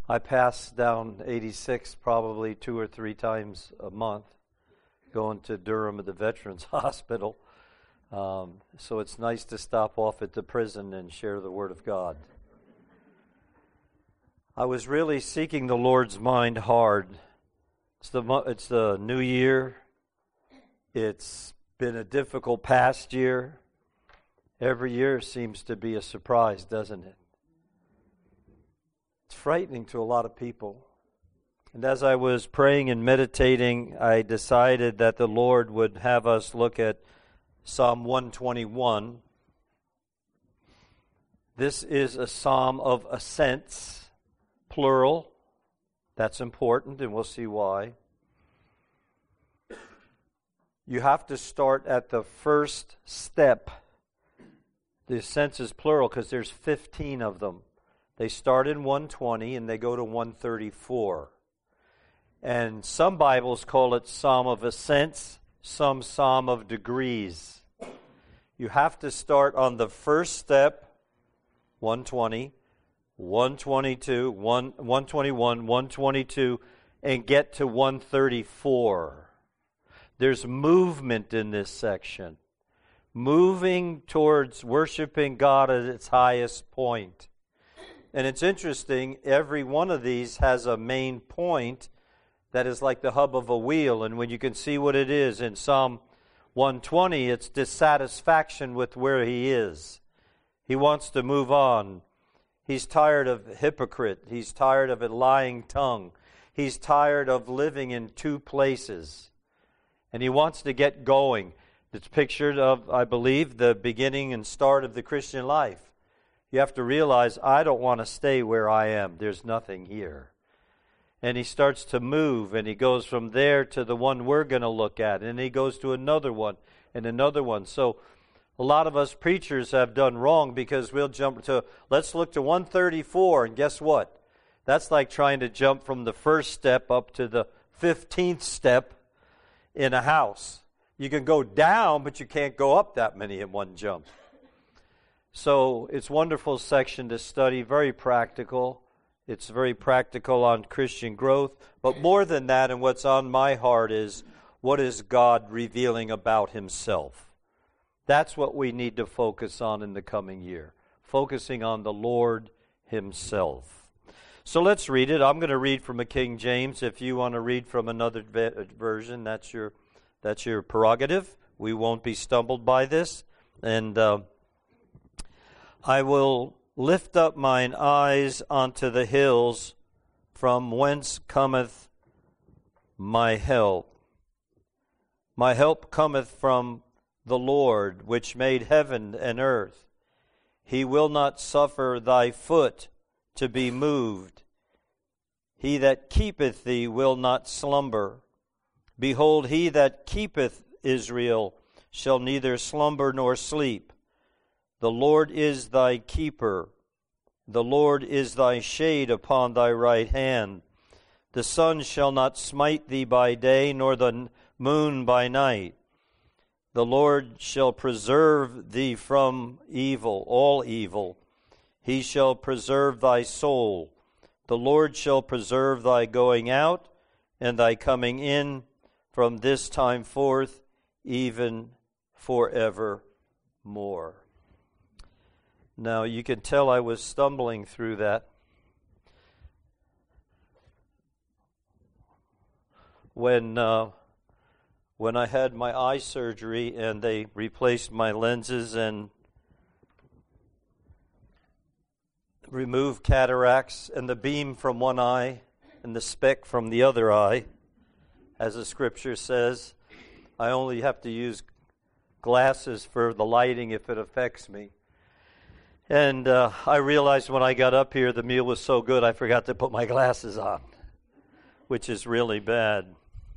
I pass down 86 probably 2 or 3 times a month, going to Durham at the Veterans Hospital. So it's nice to stop off at the prison and share the Word of God. I was really seeking the Lord's mind hard. It's the new year. It's been a difficult past year. Every year seems to be a surprise, doesn't it? It's frightening to a lot of people. And as I was praying and meditating, I decided that the Lord would have us look at Psalm 121. This is a psalm of ascents, plural. That's important, and we'll see why. You have to start at the first step. The ascents is plural because there's 15 of them. They start in 120 and they go to 134. And some Bibles call it Psalm of Ascents, some Psalm of Degrees. You have to start on the first step, 120, 122, 121, 122, and get to 134. There's movement in this section. Moving towards worshiping God at its highest point. And it's interesting, every one of these has a main point that is like the hub of a wheel. And when you can see what it is in Psalm 120, it's dissatisfaction with where he is. He wants to move on. He's tired of hypocrite. He's tired of a lying tongue. He's tired of living in two places. And he wants to get going. It's pictured of, I believe, the beginning and start of the Christian life. You have to realize, I don't want to stay where I am. There's nothing here. And he starts to move, and he goes from there to the one we're going to look at, and he goes to another one and another one. So a lot of us preachers have done wrong because we'll jump to, let's look to 134, and guess what? That's like trying to jump from the first step up to the 15th step in a house. You can go down, but you can't go up that many in one jump. So it's a wonderful section to study, very practical. It's very practical on Christian growth. But more than that, and what's on my heart is, what is God revealing about himself? That's what we need to focus on in the coming year. Focusing on the Lord himself. So let's read it. I'm going to read from a King James. If you want to read from another version, that's your prerogative. We won't be stumbled by this. And I will lift up mine eyes unto the hills, from whence cometh my help. My help cometh from the Lord, which made heaven and earth. He will not suffer thy foot to be moved. He that keepeth thee will not slumber. Behold, he that keepeth Israel shall neither slumber nor sleep. The Lord is thy keeper. The Lord is thy shade upon thy right hand. The sun shall not smite thee by day, nor the moon by night. The Lord shall preserve thee from evil, all evil. He shall preserve thy soul. The Lord shall preserve thy going out and thy coming in from this time forth, even forevermore. Now, you can tell I was stumbling through that. When I had my eye surgery and they replaced my lenses and removed cataracts and the beam from one eye and the speck from the other eye, as the scripture says, I only have to use glasses for the lighting if it affects me. And I realized when I got up here, the meal was so good, I forgot to put my glasses on, which is really bad.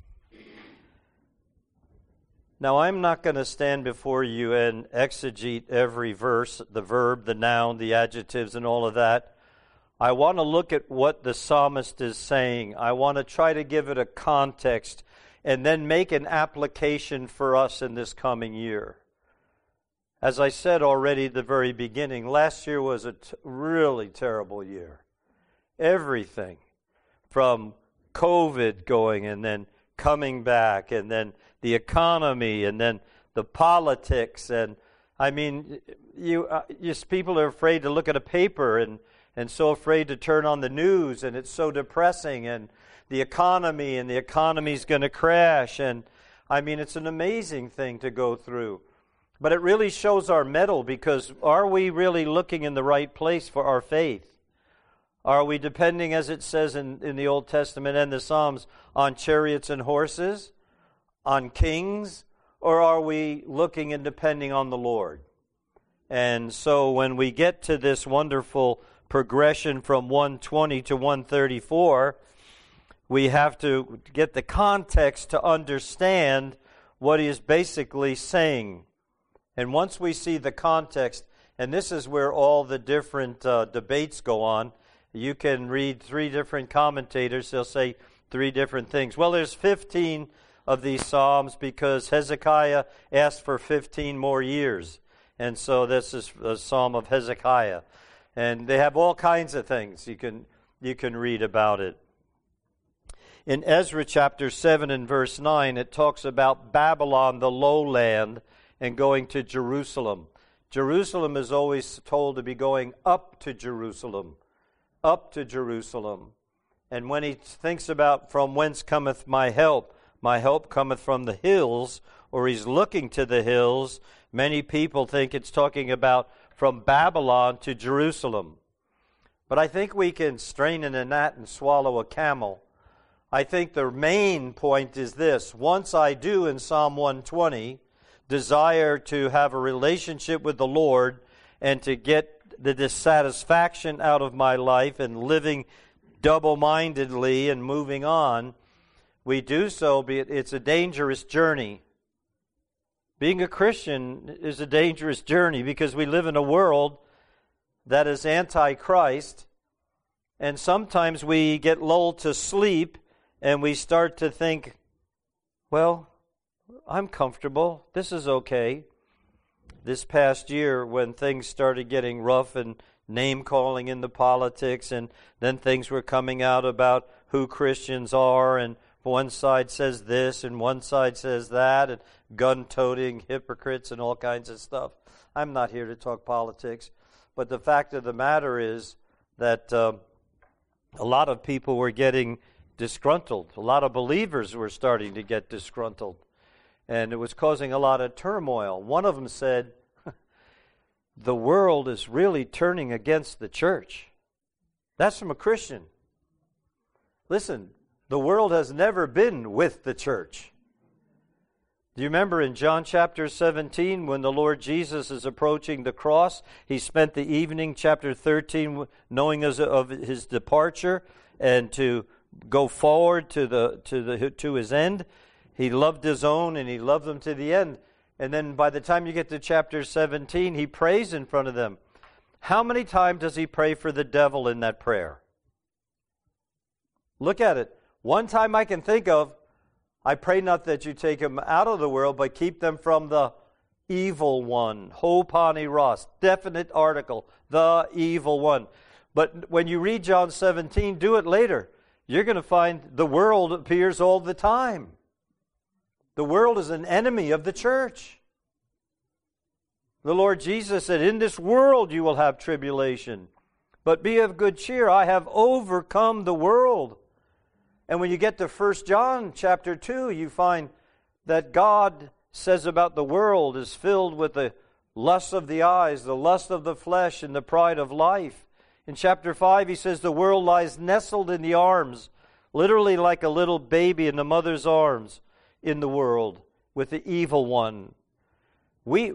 Now, I'm not going to stand before you and exegete every verse, the verb, the noun, the adjectives, and all of that. I want to look at what the psalmist is saying. I want to try to give it a context and then make an application for us in this coming year. As I said already at the very beginning, last year was a really terrible year. Everything. From COVID going and then coming back, and then the economy, and then the politics. And I mean, people are afraid to look at a paper and so afraid to turn on the news, and it's so depressing, and the economy's going to crash. And I mean, it's an amazing thing to go through. But it really shows our mettle, because are we really looking in the right place for our faith? Are we depending, as it says in the Old Testament and the Psalms, on chariots and horses, on kings, or are we looking and depending on the Lord? And so when we get to this wonderful progression from 120 to 134, we have to get the context to understand what he is basically saying. And once we see the context, and this is where all the different debates go on, you can read 3 different commentators. They'll say 3 different things. Well, there's 15 of these Psalms because Hezekiah asked for 15 more years. And so this is a Psalm of Hezekiah. And they have all kinds of things you can read about it. In Ezra chapter 7 and verse 9, it talks about Babylon, the lowland, and going to Jerusalem. Jerusalem is always told to be going up to Jerusalem. Up to Jerusalem. And when he thinks about from whence cometh my help cometh from the hills, or he's looking to the hills, many people think it's talking about from Babylon to Jerusalem. But I think we can strain in a gnat and swallow a camel. I think the main point is this: once I do in Psalm 120 desire to have a relationship with the Lord and to get the dissatisfaction out of my life and living double-mindedly and moving on, we do so, it's a dangerous journey. Being a Christian is a dangerous journey because we live in a world that is anti-Christ, and sometimes we get lulled to sleep and we start to think, well, I'm comfortable, this is okay. This past year, when things started getting rough and name-calling in the politics, and then things were coming out about who Christians are, and one side says this and one side says that, and gun-toting hypocrites and all kinds of stuff. I'm not here to talk politics, but the fact of the matter is that a lot of people were getting disgruntled. A lot of believers were starting to get disgruntled. And it was causing a lot of turmoil. One of them said, the world is really turning against the church. That's from a Christian. Listen, the world has never been with the church. Do you remember in John chapter 17 when the Lord Jesus is approaching the cross? He spent the evening, chapter 13, knowing of his departure and to go forward to his end. He loved his own, and he loved them to the end. And then by the time you get to chapter 17, he prays in front of them. How many times does he pray for the devil in that prayer? Look at it. One time I can think of, I pray not that you take them out of the world, but keep them from the evil one. Ho pani ros. Definite article. The evil one. But when you read John 17, do it later. You're going to find the world appears all the time. The world is an enemy of the church. The Lord Jesus said, in this world you will have tribulation, but be of good cheer. I have overcome the world. And when you get to 1 John chapter 2, you find that God says about the world is filled with the lust of the eyes, the lust of the flesh, and the pride of life. In chapter 5, he says the world lies nestled in the arms, literally like a little baby in the mother's arms, in the world with the evil one. We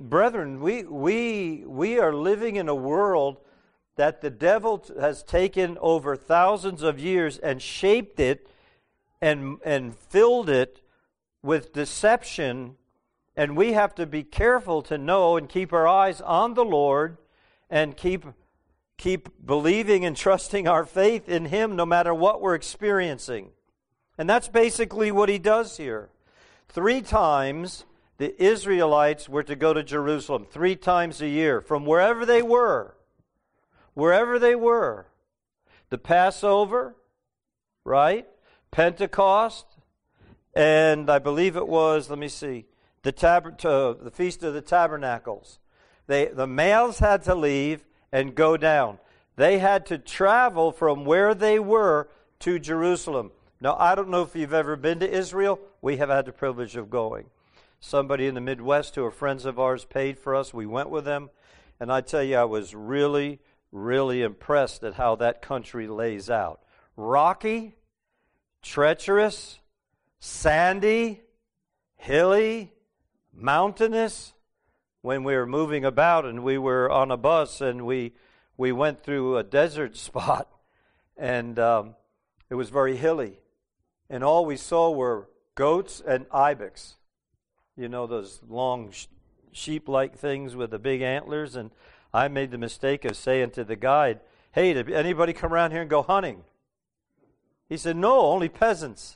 are living in a world that the devil has taken over thousands of years and shaped it and filled it with deception, and we have to be careful to know and keep our eyes on the Lord and keep believing and trusting our faith in Him no matter what we're experiencing. And that's basically what he does here. 3 times the Israelites were to go to Jerusalem, 3 times a year, from wherever they were. Wherever they were. the Passover, right? Pentecost, and I believe it was, let me see, the Feast of the Tabernacles. The males had to leave and go down. They had to travel from where they were to Jerusalem. Now, I don't know if you've ever been to Israel. We have had the privilege of going. Somebody in the Midwest who are friends of ours paid for us. We went with them. And I tell you, I was really, really impressed at how that country lays out. Rocky, treacherous, sandy, hilly, mountainous. When we were moving about and we were on a bus and we went through a desert spot and it was very hilly. And all we saw were goats and ibex. You know, those long sheep-like things with the big antlers. And I made the mistake of saying to the guide, "Hey, did anybody come around here and go hunting?" He said, "No, only peasants."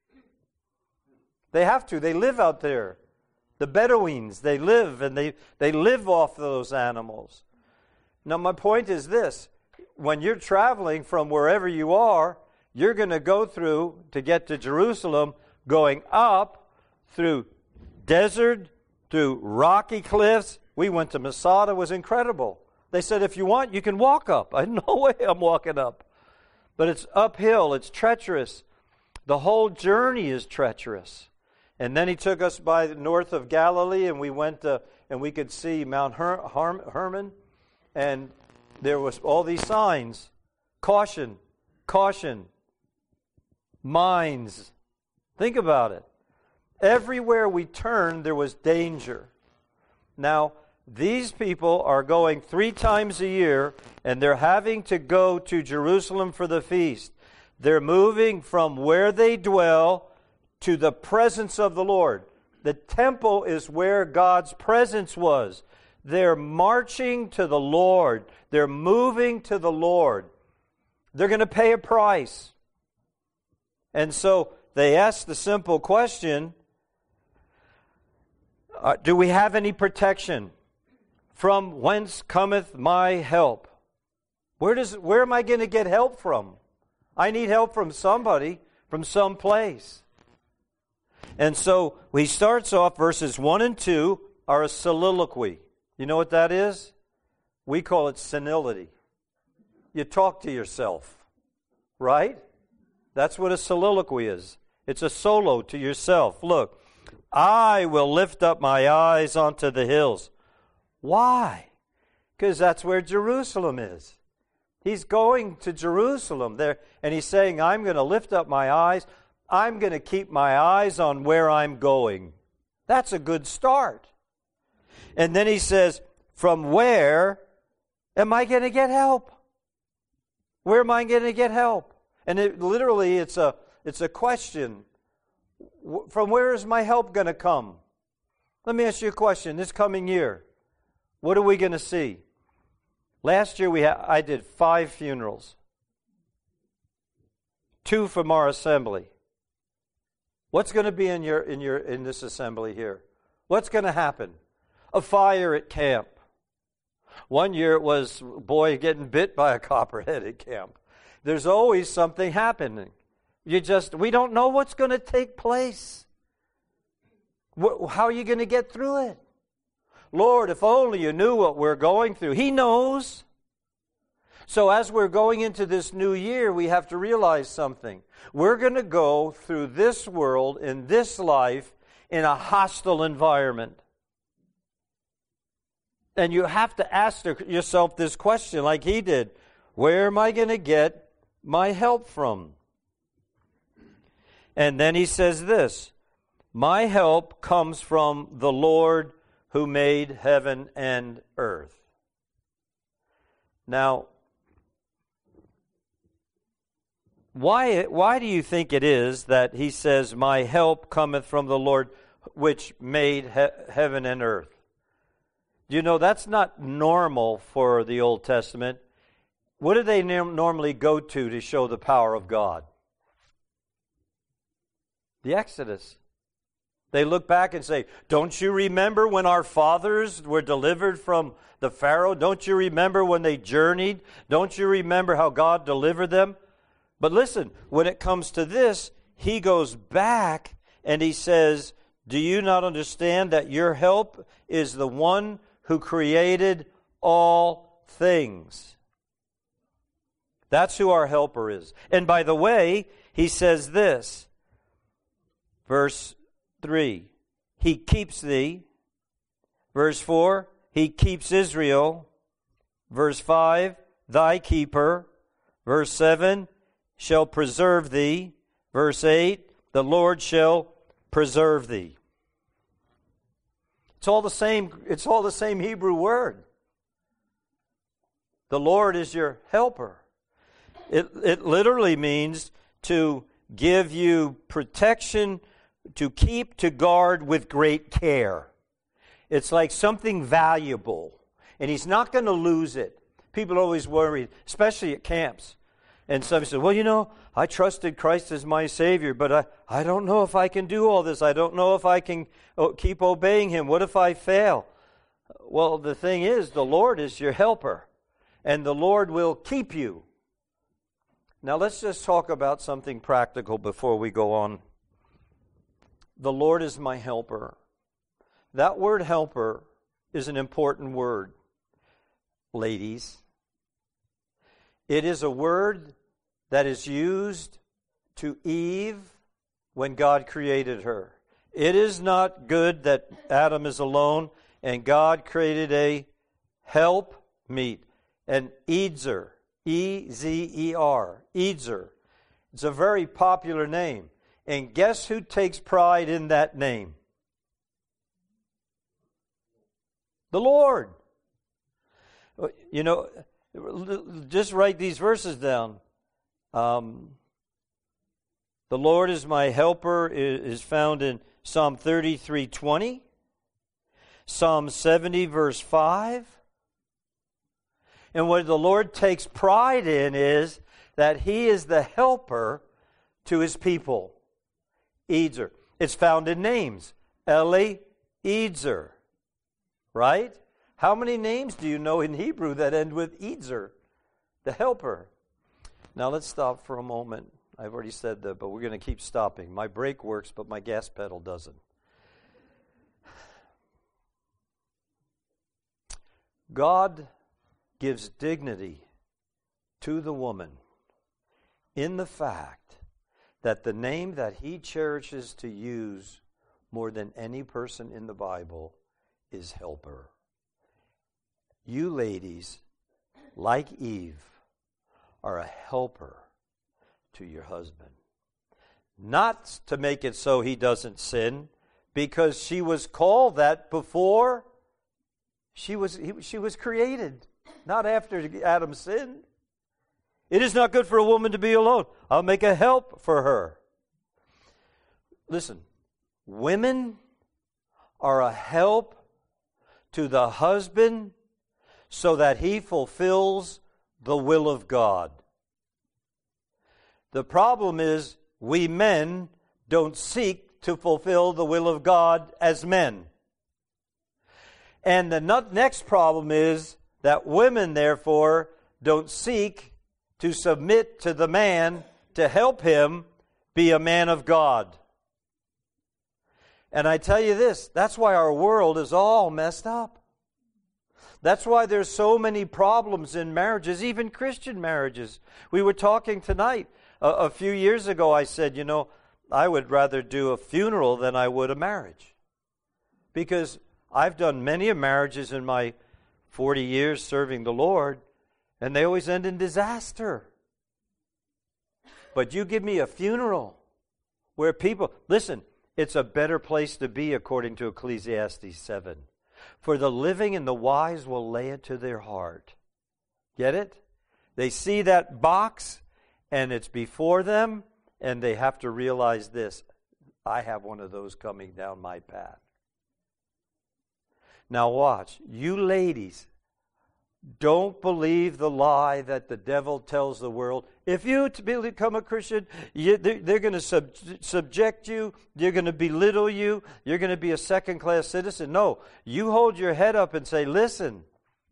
They have to. They live out there. The Bedouins, they live, and they live off those animals. Now, my point is this. When you're traveling from wherever you are, you're going to go through, to get to Jerusalem, going up through desert, through rocky cliffs. We went to Masada. It was incredible. They said, if you want, you can walk up. I no way I'm walking up. But it's uphill. It's treacherous. The whole journey is treacherous. And then he took us by the north of Galilee, and we went and we could see Mount Hermon, and there was all these signs: caution, caution, mines. Think about it. Everywhere we turned, there was danger. Now, these people are going 3 times a year, and they're having to go to Jerusalem for the feast. They're moving from where they dwell to the presence of the Lord. The temple is where God's presence was. They're marching to the Lord. They're moving to the Lord. They're going to pay a price. And so they ask the simple question, do we have any protection? From whence cometh my help? Where am I going to get help from? I need help from somebody, from some place. And so he starts off, verses 1 and 2 are a soliloquy. You know what that is? We call it senility. You talk to yourself, right? That's what a soliloquy is. It's a solo to yourself. Look, I will lift up my eyes onto the hills. Why? Because that's where Jerusalem is. He's going to Jerusalem there, and he's saying, I'm going to lift up my eyes. I'm going to keep my eyes on where I'm going. That's a good start. And then he says, from where am I going to get help? Where am I going to get help? And literally, it's a question. From where is my help going to come? Let me ask you a question. This coming year, what are we going to see? Last year I did 5 funerals. 2 from our assembly. What's going to be in this assembly here? What's going to happen? A fire at camp. One year it was a boy getting bit by a copperhead at camp. There's always something happening. We don't know what's going to take place. How are you going to get through it? Lord, if only you knew what we're going through. He knows. So as we're going into this new year, we have to realize something. We're going to go through this world, in this life, in a hostile environment. And you have to ask yourself this question like he did. Where am I going to get my help from? And then he says this, my help comes from the Lord who made heaven and earth. Now, why do you think it is that he says, my help cometh from the Lord which made heaven and earth? Do you know that's not normal for the Old Testament? What do they normally go to show the power of God? The Exodus. They look back and say, don't you remember when our fathers were delivered from the Pharaoh? Don't you remember when they journeyed? Don't you remember how God delivered them? But listen, when it comes to this, he goes back and he says, do you not understand that your help is the one who created all things? That's who our helper is. And by the way, he says this, verse 3, he keeps thee. Verse 4, he keeps Israel. Verse 5, thy keeper. Verse 7, shall preserve thee. Verse 8, the Lord shall preserve thee. It's all the same Hebrew word. The Lord is your helper. It literally means to give you protection, to keep, to guard with great care. It's like something valuable, and he's not going to lose it. People are always worried, especially at camps. And some say, well, I trusted Christ as my Savior, but I don't know if I can do all this. I don't know if I can keep obeying Him. What if I fail? Well, the thing is, the Lord is your helper, and the Lord will keep you. Now, let's just talk about something practical before we go on. The Lord is my helper. That word helper is an important word, ladies. It is a word that is used to Eve when God created her. It is not good that Adam is alone, and God created a helpmeet, an Ezer, E-Z-E-R, Ezer. It's a very popular name. And guess who takes pride in that name? The Lord. Just write these verses down. The Lord is my helper is found in Psalm 33:20, Psalm 70 verse 5. And what the Lord takes pride in is that He is the helper to His people. Ezer. It's found in names. Ezer. Right? How many names do you know in Hebrew that end with Ezer? The helper. Now let's stop for a moment. I've already said that, but we're going to keep stopping. My brake works, but my gas pedal doesn't. God gives dignity to the woman in the fact that the name that He cherishes to use more than any person in the Bible is helper. You ladies, like Eve, are a helper to your husband. Not to make it so he doesn't sin, because she was called that before she was created, not after Adam sinned. It is not good for a woman to be alone. I'll make a help for her. Listen, women are a help to the husband so that he fulfills the will of God. The problem is we men don't seek to fulfill the will of God as men. And the next problem is that women, therefore, don't seek to submit to the man to help him be a man of God. And I tell you this, that's why our world is all messed up. That's why there's so many problems in marriages, even Christian marriages. We were talking tonight. A few years ago I said, I would rather do a funeral than I would a marriage. Because I've done many marriages in my 40 years serving the Lord, and they always end in disaster. But you give me a funeral where people, listen, it's a better place to be according to Ecclesiastes 7. For the living and the wise will lay it to their heart. Get it? They see that box and it's before them, and they have to realize this. I have one of those coming down my path. Now watch. You ladies, Don't believe the lie that the devil tells the world. If you become a Christian, they're going to subject you. They're going to belittle you. You're going to be a second-class citizen. No, you hold your head up and say, listen,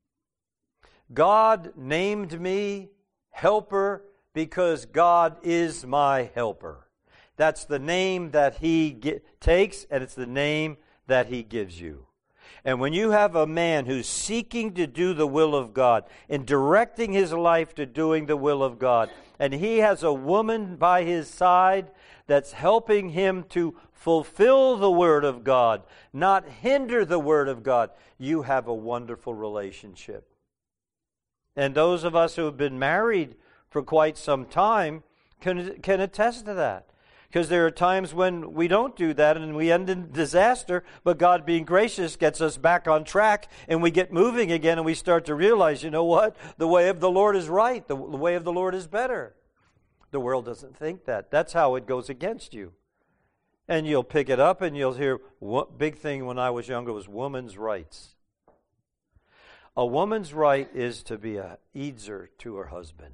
God named me helper because God is my helper. That's the name that He takes, and it's the name that He gives you. And when you have a man who's seeking to do the will of God and directing his life to doing the will of God, and he has a woman by his side that's helping him to fulfill the Word of God, not hinder the Word of God, you have a wonderful relationship. And those of us who have been married for quite some time can attest to that. Because there are times when we don't do that and we end in disaster, but God being gracious gets us back on track and we get moving again and we start to realize, you know what? The way of the Lord is right. The way of the Lord is better. The world doesn't think that. That's how it goes against you. And you'll pick it up and you'll hear, big thing when I was younger was woman's rights. A woman's right is to be a ezer to her husband.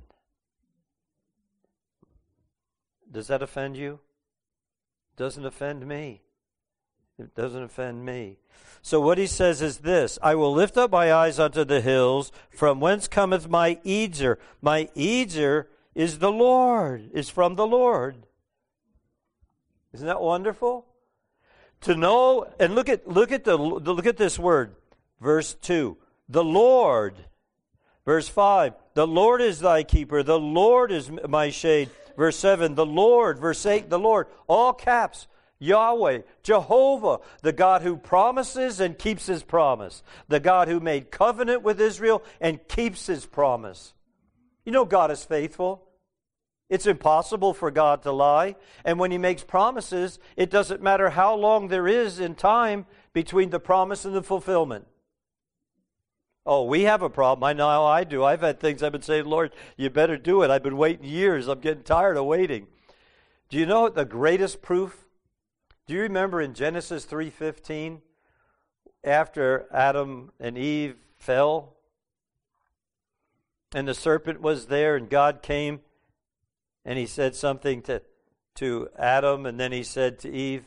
Does that offend you? Doesn't offend me. It doesn't offend me. So what he says is this: I will lift up my eyes unto the hills, from whence cometh my ezer. My ezer is the Lord, is from the Lord. Isn't that wonderful? To know, and look at this word, verse 2. The Lord. Verse 5. The Lord is thy keeper. The Lord is my shade. Verse 7, the Lord. Verse 8, the Lord. All caps, Yahweh, Jehovah, the God who promises and keeps His promise. The God who made covenant with Israel and keeps His promise. You know God is faithful. It's impossible for God to lie. And when He makes promises, it doesn't matter how long there is in time between the promise and the fulfillment. Oh, we have a problem. I know how I do. I've had things I've been saying, Lord, you better do it. I've been waiting years. I'm getting tired of waiting. Do you know the greatest proof? Do you remember in Genesis 3:15, after Adam and Eve fell, and the serpent was there, and God came, and He said something to Adam, and then He said to Eve,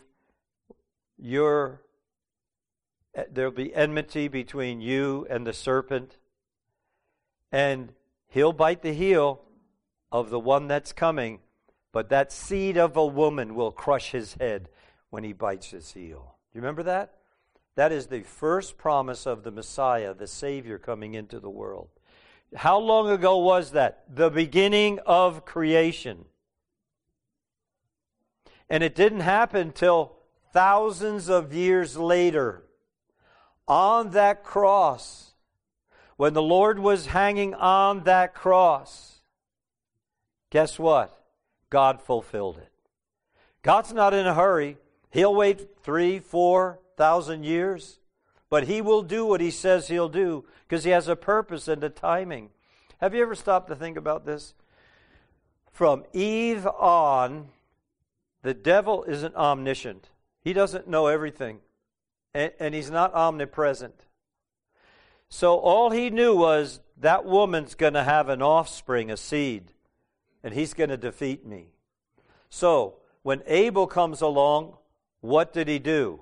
there'll be enmity between you and the serpent, and he'll bite the heel of the one that's coming, but that seed of a woman will crush his head when he bites his heel. Do you remember that? That is the first promise of the Messiah, the Savior coming into the world. How long ago was that? The beginning of creation. And it didn't happen till thousands of years later. On that cross, when the Lord was hanging on that cross, guess what? God fulfilled it. God's not in a hurry. He'll wait 3,000-4,000 years, but He will do what He says He'll do because He has a purpose and a timing. Have you ever stopped to think about this? From Eve on, the devil isn't omniscient. He doesn't know everything. And he's not omnipresent. So all he knew was that woman's going to have an offspring, a seed, and he's going to defeat me. So when Abel comes along, what did he do?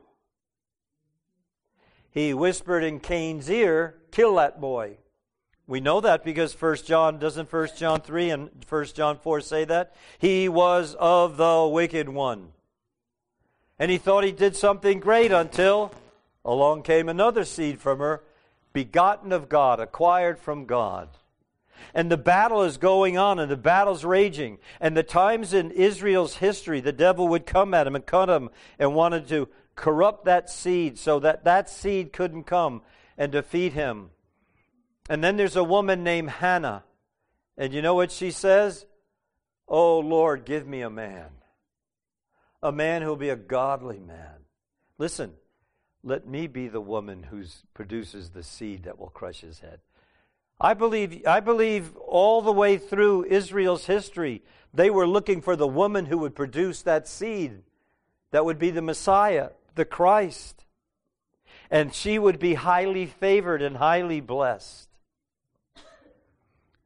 He whispered in Cain's ear, kill that boy. We know that because 1 John 3 and 1 John 4 say that? He was of the wicked one. And he thought he did something great until along came another seed from her, begotten of God, acquired from God. And the battle is going on, and the battle's raging. And the times in Israel's history, the devil would come at him and cut him and wanted to corrupt that seed so that that seed couldn't come and defeat him. And then there's a woman named Hannah. And you know what she says? Oh, Lord, give me a man who'll be a godly man. Listen, let me be the woman who produces the seed that will crush his head. I believe all the way through Israel's history, they were looking for the woman who would produce that seed that would be the Messiah, the Christ. And she would be highly favored and highly blessed.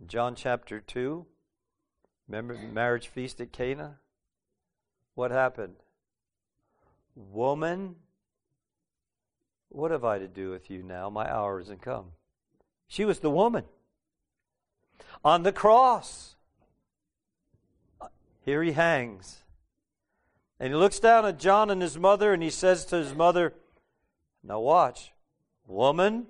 John chapter 2, remember the marriage feast at Cana? What happened? Woman, what have I to do with you now? My hour hasn't come. She was the woman. On the cross, here he hangs. And he looks down at John and his mother, and he says to his mother, now watch, woman,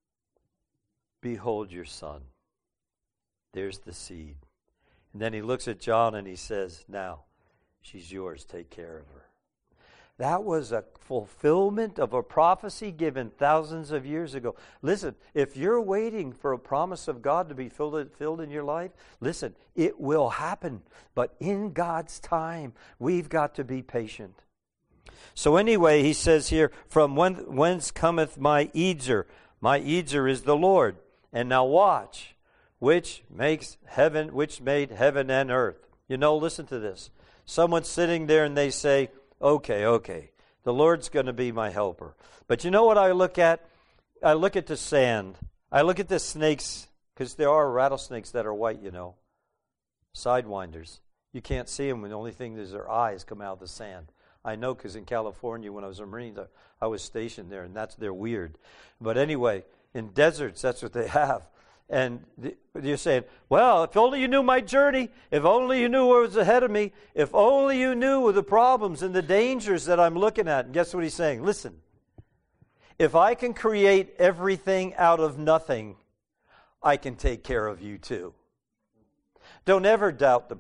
behold your son. There's the seed. And then he looks at John and he says, now, she's yours, take care of her. That was a fulfillment of a prophecy given thousands of years ago. Listen, if you're waiting for a promise of God to be filled in your life, listen, it will happen. But in God's time, we've got to be patient. So anyway, he says here, from whence cometh my Ezer? My Ezer is the Lord. And now watch, which made heaven and earth. You know, listen to this. Someone's sitting there and they say, okay, the Lord's going to be my helper. But you know what I look at? I look at the sand. I look at the snakes, because there are rattlesnakes that are white, you know, sidewinders. You can't see them, and the only thing is their eyes come out of the sand. I know because in California, when I was a Marine, I was stationed there, and they're weird. But anyway, in deserts, that's what they have. And you're saying, well, if only you knew my journey, if only you knew what was ahead of me, if only you knew the problems and the dangers that I'm looking at. And guess what he's saying? Listen, if I can create everything out of nothing, I can take care of you too. Don't ever doubt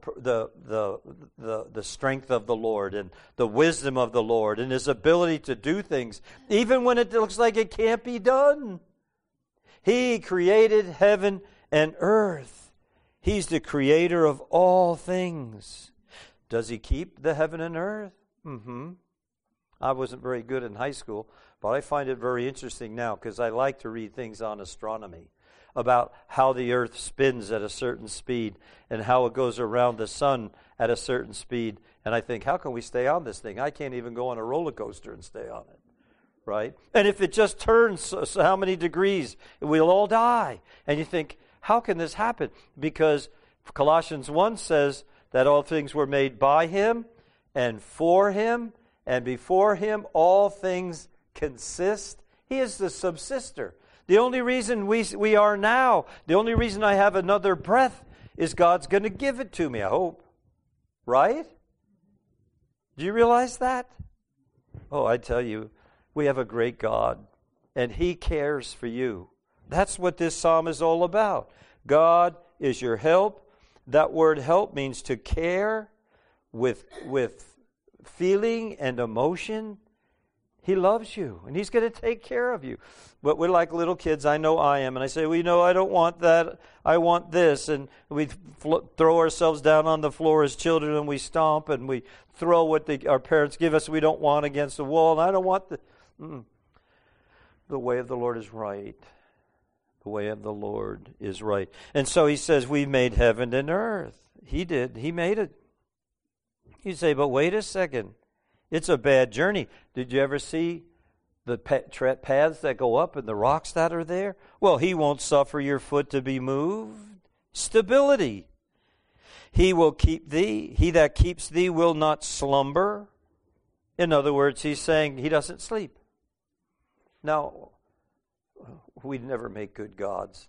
the strength of the Lord and the wisdom of the Lord and His ability to do things, even when it looks like it can't be done. He created heaven and earth. He's the creator of all things. Does He keep the heaven and earth? I wasn't very good in high school, but I find it very interesting now because I like to read things on astronomy about how the earth spins at a certain speed and how it goes around the sun at a certain speed. And I think, how can we stay on this thing? I can't even go on a roller coaster and stay on it. Right? And if it just turns so how many degrees, we'll all die. And you think, how can this happen? Because Colossians 1 says that all things were made by Him and for Him, and before Him all things consist. He is the subsister. The only reason we are now, the only reason I have another breath is God's going to give it to me, I hope. Right? Do you realize that? Oh, I tell you, we have a great God, and He cares for you. That's what this psalm is all about. God is your help. That word help means to care with feeling and emotion. He loves you, and He's going to take care of you. But we're like little kids. I know I am. And I say, well, you know, I don't want that. I want this. And we throw ourselves down on the floor as children, and we stomp, and we throw what our parents give us we don't want against the wall. And I don't want the way of the Lord is right. The way of the Lord is right. And so He says, we made heaven and earth. He did. He made it. You say, but wait a second. It's a bad journey. Did you ever see the paths that go up and the rocks that are there? Well, He won't suffer your foot to be moved. Stability. He will keep thee. He that keeps thee will not slumber. In other words, He's saying He doesn't sleep. Now, we'd never make good gods.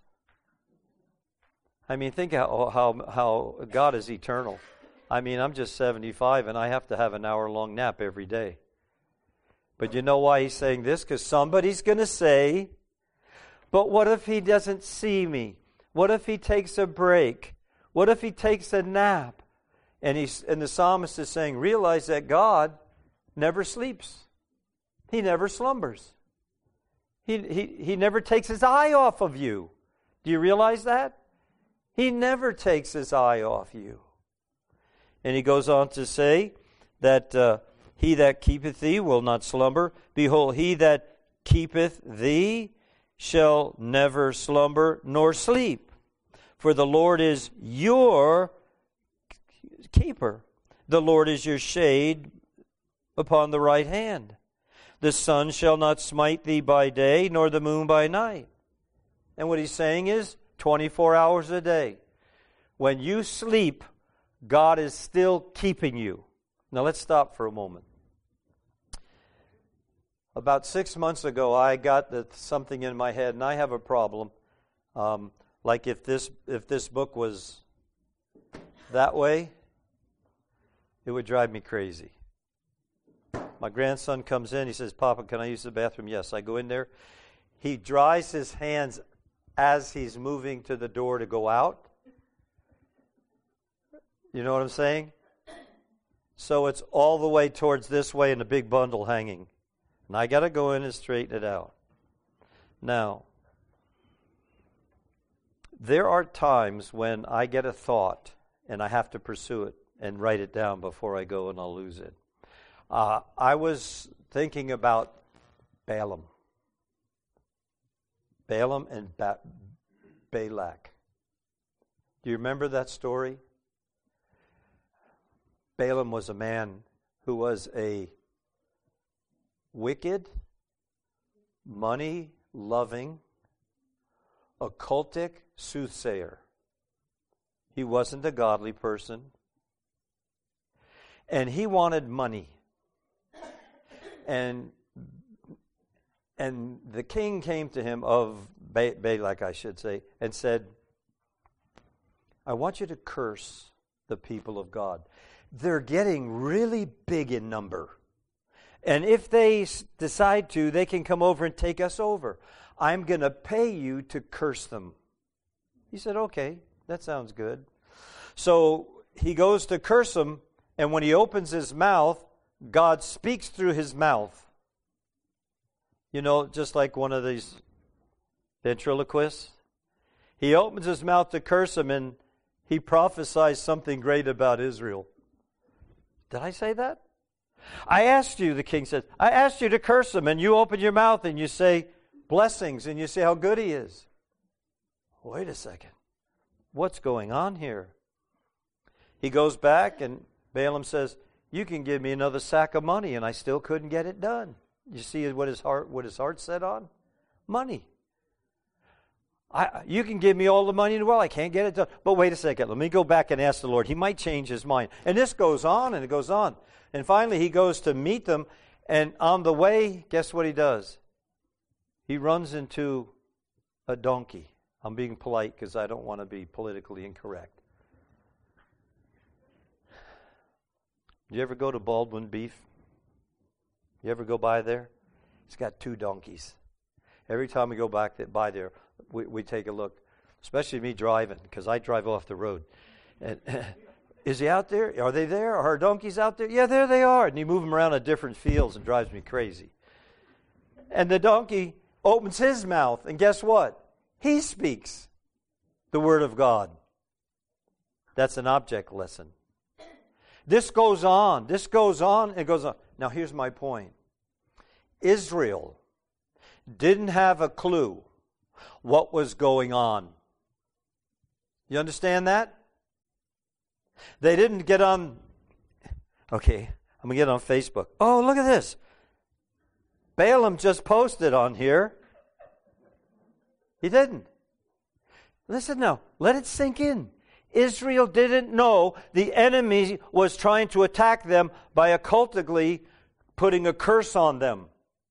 I mean, think how God is eternal. I mean, I'm just 75, and I have to have an hour-long nap every day. But you know why He's saying this? Because somebody's going to say, but what if He doesn't see me? What if He takes a break? What if He takes a nap? And the psalmist is saying, realize that God never sleeps. He never slumbers. He never takes His eye off of you. Do you realize that? He never takes His eye off you. And he goes on to say that He that keepeth thee will not slumber. Behold, He that keepeth thee shall never slumber nor sleep. For the Lord is your keeper. The Lord is your shade upon the right hand. The sun shall not smite thee by day, nor the moon by night. And what He's saying is 24 hours a day, When you sleep, God is still keeping you. Now let's stop for a moment. About 6 months ago, I got something in my head, and I have a problem. Like if this book was that way, it would drive me crazy. My grandson comes in, he says, "Papa, can I use the bathroom?" Yes, I go in there. He dries his hands as he's moving to the door to go out. You know what I'm saying? So it's all the way towards this way and a big bundle hanging. And I got to go in and straighten it out. Now, there are times when I get a thought and I have to pursue it and write it down before I go and I'll lose it. I was thinking about Balaam. Balaam and Balak. Do you remember that story? Balaam was a man who was a wicked, money-loving, occultic soothsayer. He wasn't a godly person. And he wanted money. And the king came to him of Balak, I should say, and said, "I want you to curse the people of God. They're getting really big in number. And if they decide to, they can come over and take us over. I'm going to pay you to curse them." He said, "Okay, that sounds good." So he goes to curse them, and when he opens his mouth, God speaks through his mouth. You know, just like one of these ventriloquists. He opens his mouth to curse them, and he prophesies something great about Israel. Did I say that? "I asked you," the king said, "I asked you to curse him, and you open your mouth and you say blessings, and you say how good he is." Wait a second. What's going on here? He goes back, and Balaam says, "You can give me another sack of money," and I still couldn't get it done. You see what his heart set on? Money. You can give me all the money in the world, I can't get it done. But wait a second, let me go back and ask the Lord. He might change his mind. And this goes on and it goes on. And finally he goes to meet them, and on the way, guess what he does? He runs into a donkey. I'm being polite because I don't want to be politically incorrect. You ever go to Baldwin Beef? You ever go by there? It's got 2 donkeys. Every time we go by there, we take a look, especially me driving, because I drive off the road. And is he out there? Are they there? Are our donkeys out there? Yeah, there they are. And you move them around at different fields and drives me crazy. And the donkey opens his mouth, and guess what? He speaks the word of God. That's an object lesson. This goes on, and it goes on. Now here's my point. Israel didn't have a clue what was going on. You understand that? They didn't get on, okay, I'm going to get on Facebook. Oh, look at this. Balaam just posted on here. He didn't. Listen now, let it sink in. Israel didn't know the enemy was trying to attack them by occultically putting a curse on them.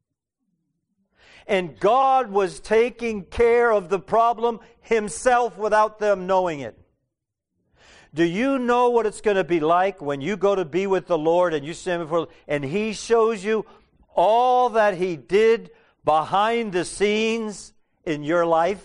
And God was taking care of the problem himself without them knowing it. Do you know what it's going to be like when you go to be with the Lord and you stand before Him and He shows you all that He did behind the scenes in your life?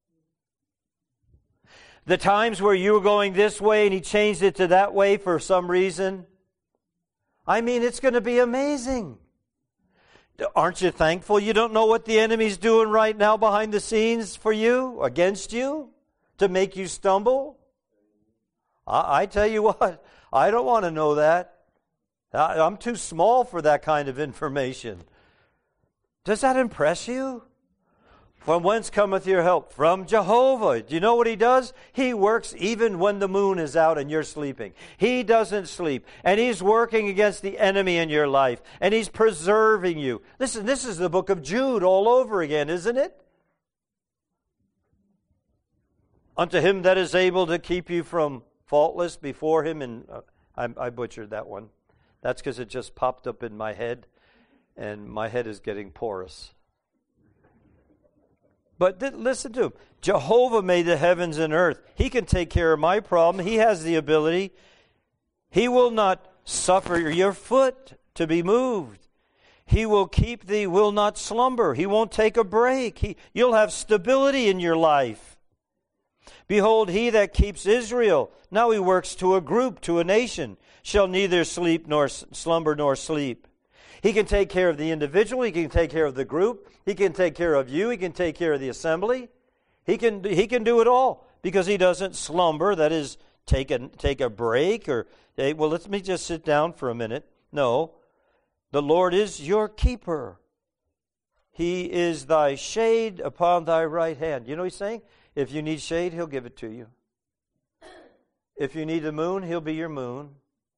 The times where you were going this way and He changed it to that way for some reason. I mean, it's going to be amazing. Aren't you thankful you don't know what the enemy's doing right now behind the scenes for you, against you, to make you stumble? I tell you what, I don't want to know that. I'm too small for that kind of information. Does that impress you? From whence cometh your help? From Jehovah. Do you know what He does? He works even when the moon is out and you're sleeping. He doesn't sleep. And He's working against the enemy in your life. And He's preserving you. Listen, this is the book of Jude all over again, isn't it? Unto him that is able to keep you from faultless before him. And I butchered that one. That's because it just popped up in my head, and my head is getting porous. But listen to him. Jehovah made the heavens and earth. He can take care of my problem. He has the ability. He will not suffer your foot to be moved. He will keep thee, will not slumber. He won't take a break. You'll have stability in your life. Behold, he that keeps Israel, now he works to a group, to a nation, shall neither sleep nor slumber nor sleep. He can take care of the individual. He can take care of the group. He can take care of you. He can take care of the assembly. He can do it all because he doesn't slumber. That is, take a break or, hey, well, let me just sit down for a minute. No, the Lord is your keeper. He is thy shade upon thy right hand. You know what he's saying? If you need shade, he'll give it to you. If you need the moon, he'll be your moon.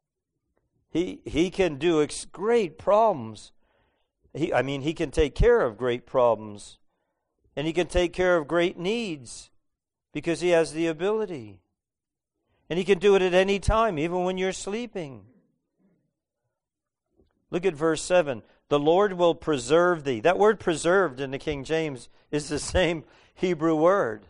He can do great problems. He can take care of great problems. And he can take care of great needs because he has the ability. And he can do it at any time, even when you're sleeping. Look at verse 7. The Lord will preserve thee. That word preserved in the King James is the same Hebrew word.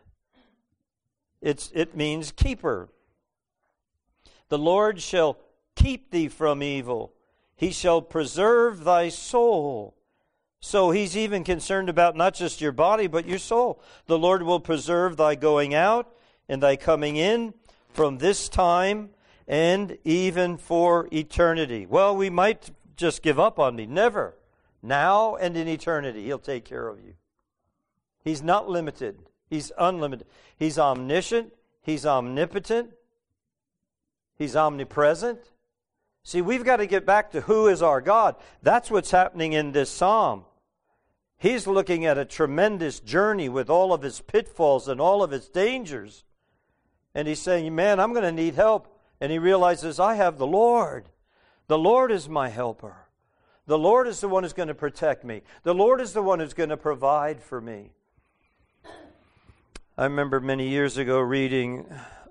It means keeper. The Lord shall keep thee from evil. He shall preserve thy soul. So he's even concerned about not just your body, but your soul. The Lord will preserve thy going out and thy coming in from this time and even for eternity. Well, we might just give up on me. Never. Now and in eternity, he'll take care of you. He's not limited. He's unlimited. He's omniscient. He's omnipotent. He's omnipresent. See, we've got to get back to who is our God. That's what's happening in this psalm. He's looking at a tremendous journey with all of its pitfalls and all of its dangers. And he's saying, man, I'm going to need help. And he realizes, I have the Lord. The Lord is my helper. The Lord is the one who's going to protect me. The Lord is the one who's going to provide for me. I remember many years ago reading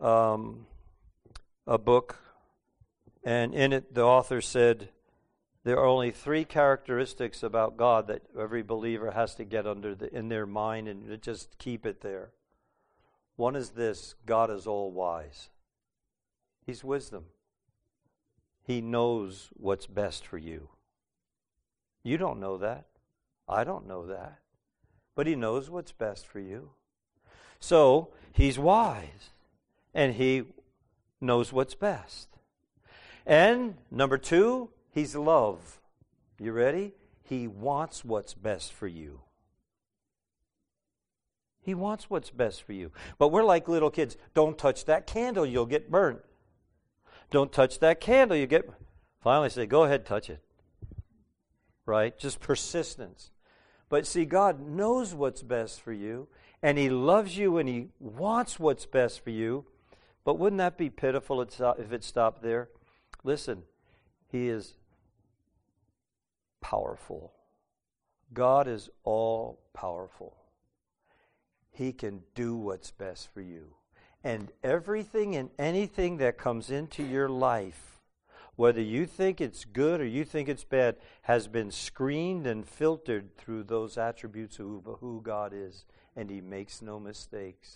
a book, and in it the author said, there are only 3 characteristics about God that every believer has to get in their mind and just keep it there. One is this: God is all wise. He's wisdom. He knows what's best for you. You don't know that. I don't know that. But he knows what's best for you. So, he's wise. And he knows what's best. And number 2, he's love. You ready? He wants what's best for you. He wants what's best for you. But we're like little kids. Don't touch that candle, you'll get burnt. Don't touch that candle, you get... Finally say, go ahead, touch it. Right? Just persistence. But see, God knows what's best for you, and he loves you, and he wants what's best for you. But wouldn't that be pitiful if it stopped there? Listen, he is powerful. God is all powerful. He can do what's best for you. And everything and anything that comes into your life, whether you think it's good or you think it's bad, has been screened and filtered through those attributes of who God is. And he makes no mistakes.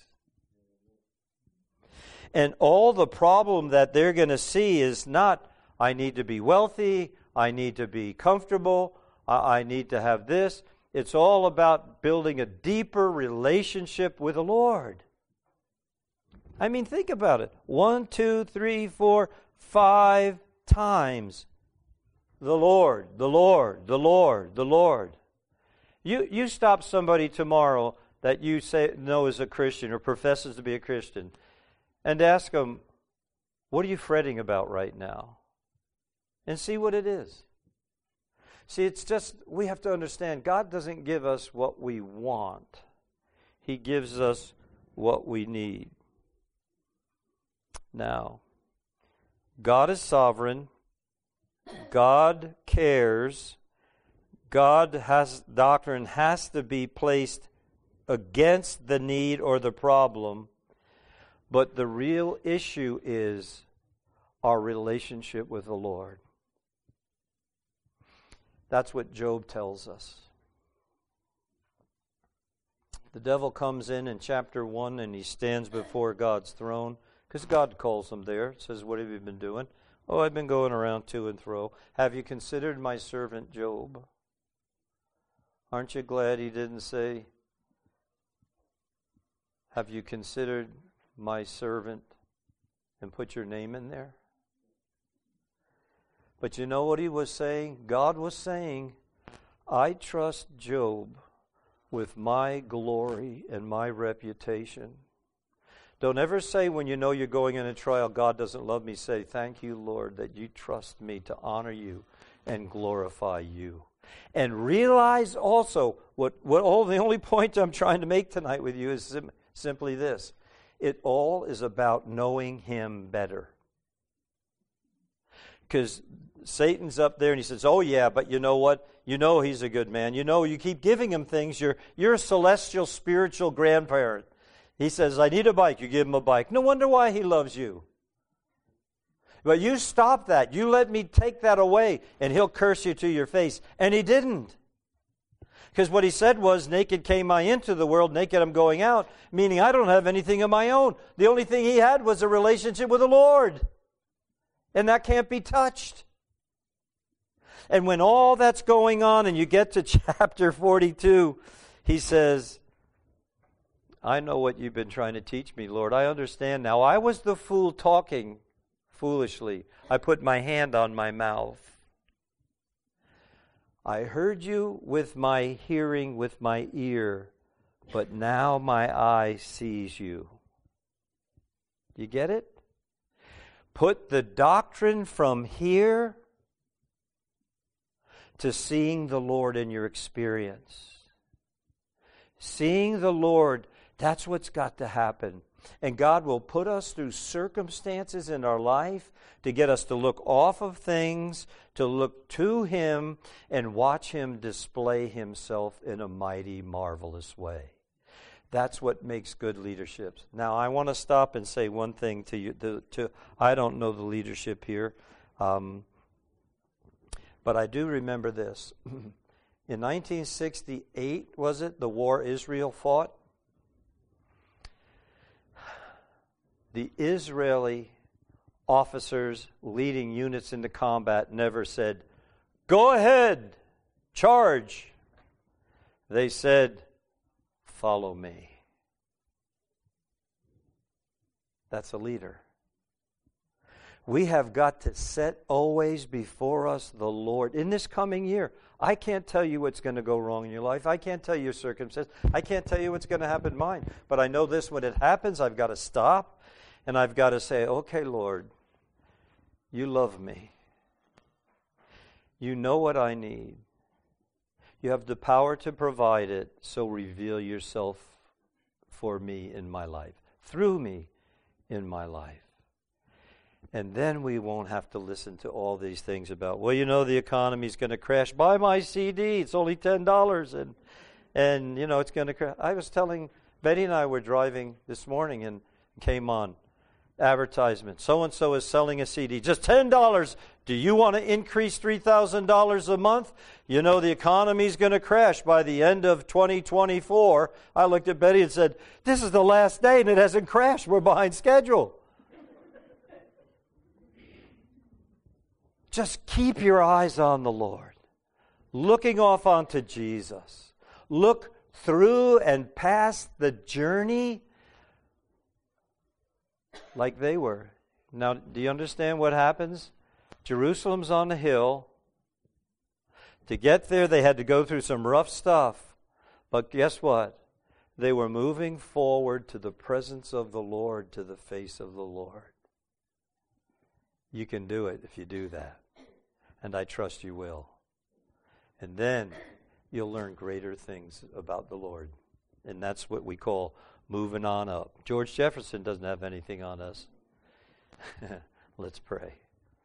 And all the problem that they're going to see is not, I need to be wealthy, I need to be comfortable, I need to have this. It's all about building a deeper relationship with the Lord. I mean, think about it. 1, 2, 3, 4, 5 times. The Lord, the Lord, the Lord, the Lord. You stop somebody tomorrow that you know is a Christian or professes to be a Christian, and ask them, what are you fretting about right now? And see what it is. See, it's just, we have to understand, God doesn't give us what we want. He gives us what we need. Now, God is sovereign. God cares. Doctrine has to be placed against the need or the problem. But the real issue is our relationship with the Lord. That's what Job tells us. The devil comes in chapter 1 and he stands before God's throne because God calls him there. Says, what have you been doing? Oh, I've been going around to and fro. Have you considered my servant Job? Aren't you glad he didn't say, have you considered my servant and put your name in there? But you know what he was saying? God was saying, I trust Job with my glory and my reputation. Don't ever say when you know you're going in a trial, God doesn't love me. Say, thank you, Lord, that you trust me to honor you and glorify you. And realize also, the only point I'm trying to make tonight with you is simply this. It all is about knowing Him better. Because Satan's up there and he says, oh yeah, but you know what? You know he's a good man. You know you keep giving him things. You're a celestial, spiritual grandparent. He says, I need a bike. You give him a bike. No wonder why he loves you. But you stop that. You let me take that away and he'll curse you to your face. And he didn't. Because what he said was, naked came I into the world, naked I'm going out, meaning I don't have anything of my own. The only thing he had was a relationship with the Lord. And that can't be touched. And when all that's going on and you get to chapter 42, he says, I know what you've been trying to teach me, Lord. I understand now. I was the fool talking foolishly. I put my hand on my mouth. I heard you with my hearing, with my ear, but now my eye sees you. You get it? Put the doctrine from here to seeing the Lord in your experience. Seeing the Lord, that's what's got to happen. And God will put us through circumstances in our life to get us to look off of things, to look to Him, and watch Him display Himself in a mighty, marvelous way. That's what makes good leadership. Now, I want to stop and say one thing to you. I don't know the leadership here, but I do remember this. In 1968, was it, the war Israel fought? The Israeli officers leading units into combat never said, go ahead, charge. They said, follow me. That's a leader. We have got to set always before us the Lord. In this coming year, I can't tell you what's going to go wrong in your life. I can't tell you your circumstances. I can't tell you what's going to happen in mine. But I know this, when it happens, I've got to stop and I've got to say, okay, Lord, you love me. You know what I need. You have the power to provide it, so reveal yourself for me in my life, through me in my life. And then we won't have to listen to all these things about, well, you know, the economy's going to crash. Buy my CD. It's only $10. And you know, it's going to crash. I was telling, Betty and I were driving this morning and came on advertisement. So-and-so is selling a CD. Just $10. Do you want to increase $3,000 a month? You know, the economy's going to crash by the end of 2024. I looked at Betty and said, this is the last day and it hasn't crashed. We're behind schedule. Just keep your eyes on the Lord, looking off onto Jesus. Look through and past the journey like they were. Now, do you understand what happens? Jerusalem's on the hill. To get there, they had to go through some rough stuff. But guess what? They were moving forward to the presence of the Lord, to the face of the Lord. You can do it if you do that. And I trust you will. And then you'll learn greater things about the Lord. And that's what we call moving on up. George Jefferson doesn't have anything on us. Let's pray.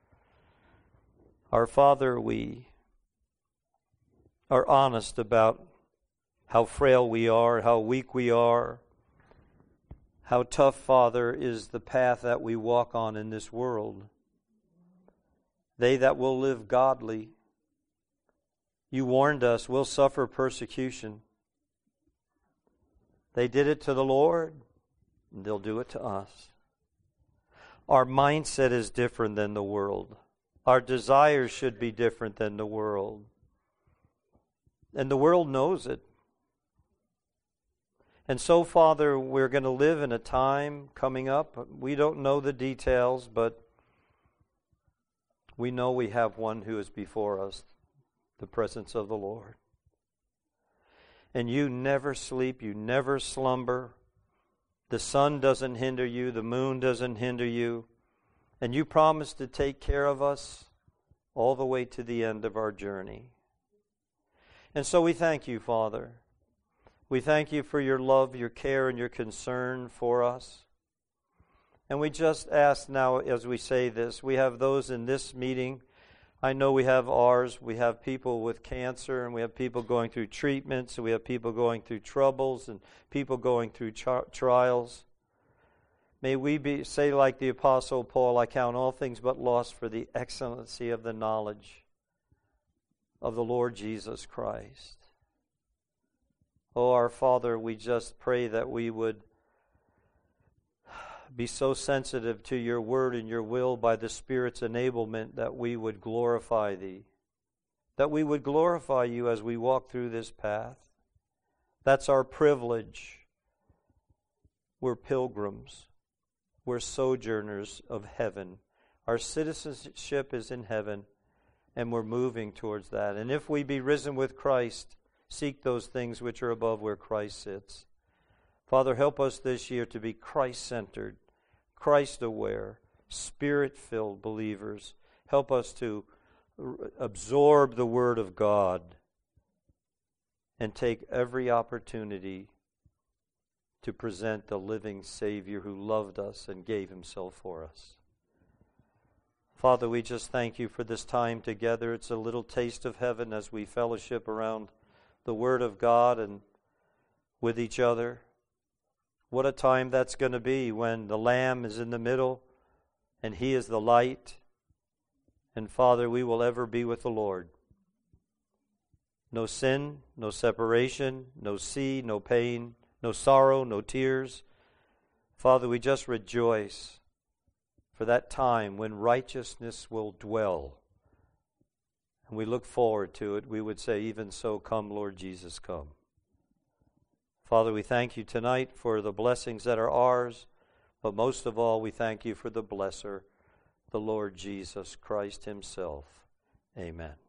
Our Father, we are honest about how frail we are, how weak we are, How tough, Father, is the path that we walk on in this world. They that will live godly, you warned us, will suffer persecution. They did it to the Lord, and they'll do it to us. Our mindset is different than the world. Our desires should be different than the world. And the world knows it. And so, Father, we're going to live in a time coming up. We don't know the details, but we know we have one who is before us, the presence of the Lord. And you never sleep, you never slumber. The sun doesn't hinder you, the moon doesn't hinder you. And you promise to take care of us all the way to the end of our journey. And so we thank you, Father. We thank you for your love, your care, and your concern for us. And we just ask now as we say this, we have those in this meeting. I know we have ours. We have people with cancer, and we have people going through treatments, and we have people going through troubles, and people going through trials. May we say like the Apostle Paul, I count all things but loss for the excellency of the knowledge of the Lord Jesus Christ. Oh, our Father, we just pray that we would be so sensitive to your word and your will by the Spirit's enablement that we would glorify thee, that we would glorify you as we walk through this path. That's our privilege. We're pilgrims. We're sojourners of heaven. Our citizenship is in heaven, and we're moving towards that. And if we be risen with Christ, seek those things which are above where Christ sits. Father, help us this year to be Christ-centered, Christ-aware, Spirit-filled believers. Help us to absorb the Word of God and take every opportunity to present the living Savior who loved us and gave himself for us. Father, we just thank you for this time together. It's a little taste of heaven as we fellowship around the Word of God and with each other. What a time that's going to be when the Lamb is in the middle and He is the light. And Father, we will ever be with the Lord. No sin, no separation, no sea, no pain, no sorrow, no tears. Father, we just rejoice for that time when righteousness will dwell. And we look forward to it. We would say, even so, come, Lord Jesus, come. Father, we thank you tonight for the blessings that are ours, but most of all, we thank you for the blesser, the Lord Jesus Christ himself. Amen.